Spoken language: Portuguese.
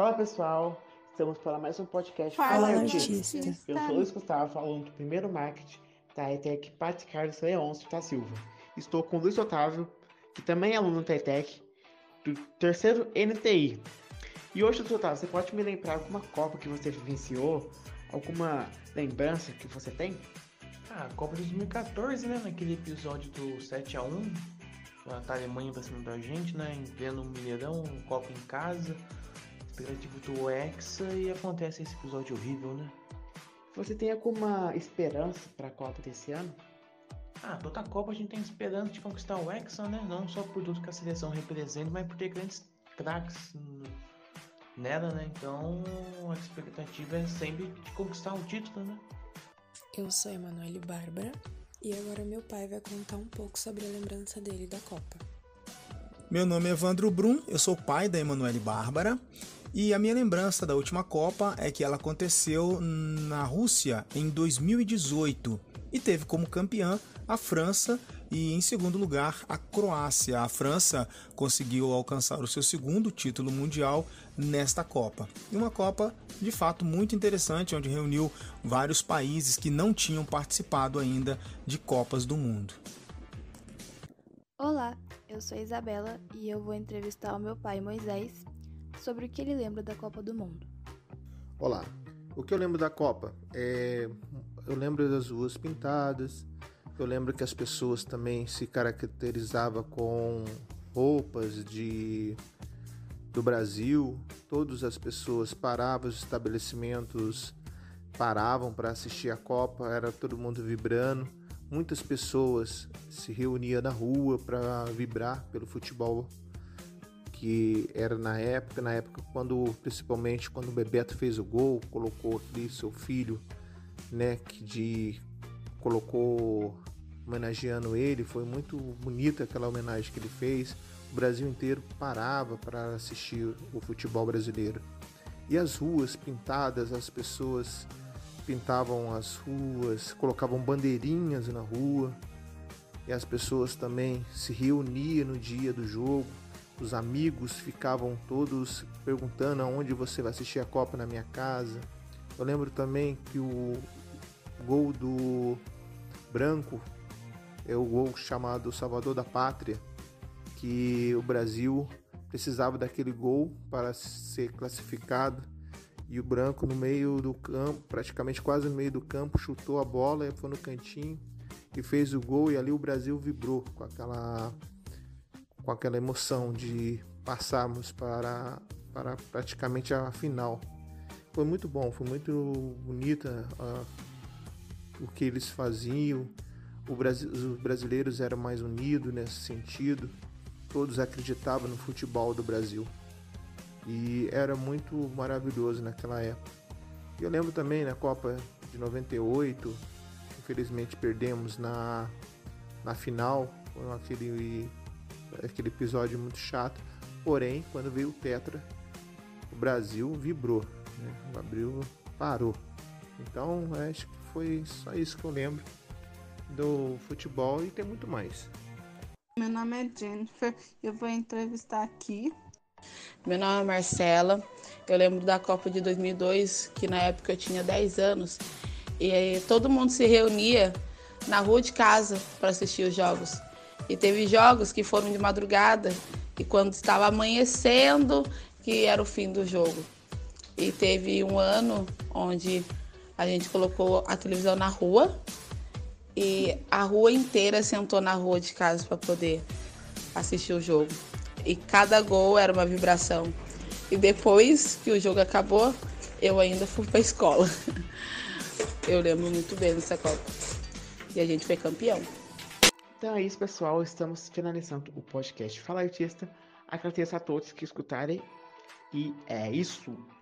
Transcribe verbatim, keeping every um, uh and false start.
Fala pessoal, estamos para mais um podcast Fala, Fala Fala Artista. Artista. Eu sou o Luiz Gustavo, aluno do primeiro marketing da ETEC Pati Carlos Leôncio da Silva. Estou com o Luiz Otávio, que também é aluno da ETEC, do terceiro N T I. E hoje, Luiz Otávio, você pode me lembrar alguma Copa que você vivenciou? Alguma lembrança que você tem? Ah, a Copa de dois mil e quatorze, né? Naquele episódio do sete a um, a Alemanha pra cima da gente, né? Em pleno Mineirão, Copa em casa, expectativa do Hexa e acontece esse episódio horrível, né? Você tem alguma esperança para a Copa desse ano? Ah, toda Copa a gente tem esperança de conquistar o Hexa, né? Não só por tudo que a seleção representa, mas por ter grandes craques nela, né? Então a expectativa é sempre de conquistar o título, né? Eu sou Emanuele Bárbara e agora meu pai vai contar um pouco sobre a lembrança dele da Copa. Meu nome é Evandro Brum, eu sou pai da Emanuele Bárbara e a minha lembrança da última Copa é que ela aconteceu na Rússia em dois mil e dezoito e teve como campeã a França e em segundo lugar a Croácia. A França conseguiu alcançar o seu segundo título mundial nesta Copa. E uma Copa de fato muito interessante, onde reuniu vários países que não tinham participado ainda de Copas do Mundo. Olá, eu sou a Isabela e eu vou entrevistar o meu pai Moisés sobre o que ele lembra da Copa do Mundo. Olá, o que eu lembro da Copa? É... Eu lembro das ruas pintadas, eu lembro que as pessoas também se caracterizavam com roupas de... do Brasil, todas as pessoas paravam, os estabelecimentos paravam para assistir a Copa, era todo mundo vibrando, muitas pessoas se reuniam na rua para vibrar pelo futebol que era na época, na época quando, principalmente quando o Bebeto fez o gol, colocou ali seu filho, né, que de, colocou homenageando ele, foi muito bonita aquela homenagem que ele fez. O Brasil inteiro parava para assistir o futebol brasileiro. E as ruas pintadas, as pessoas pintavam as ruas, colocavam bandeirinhas na rua, e as pessoas também se reuniam no dia do jogo. Os amigos ficavam todos perguntando aonde você vai assistir a Copa na minha casa. Eu lembro também que o gol do Branco é o gol chamado Salvador da Pátria, que o Brasil precisava daquele gol para ser classificado, e o Branco no meio do campo, praticamente quase no meio do campo, chutou a bola e foi no cantinho e fez o gol, e ali o Brasil vibrou com aquela, com aquela emoção de passarmos para, para praticamente a final. Foi muito bom, foi muito bonita uh, o que eles faziam. O Brasil, os brasileiros eram mais unidos nesse sentido. Todos acreditavam no futebol do Brasil. E era muito maravilhoso naquela época. E eu lembro também na Copa de noventa e oito, infelizmente perdemos na, na final. Foi aquele, aquele episódio muito chato. Porém, quando veio o Tetra, o Brasil vibrou. O Abril parou. Então acho que foi só isso que eu lembro do futebol, e tem muito mais. Meu nome é Jennifer, eu vou entrevistar aqui. Meu nome é Marcela, eu lembro da Copa de dois mil e dois, que na época eu tinha dez anos, e todo mundo se reunia na rua de casa para assistir os jogos. E teve jogos que foram de madrugada, e quando estava amanhecendo, que era o fim do jogo. E teve um ano onde a gente colocou a televisão na rua e a rua inteira sentou na rua de casa para poder assistir o jogo. E cada gol era uma vibração. E depois que o jogo acabou, eu ainda fui para a escola. Eu lembro muito bem dessa Copa. E a gente foi campeão. Então é isso, pessoal. Estamos finalizando o podcast Fala Artista. Agradeço a todos que escutarem. E é isso.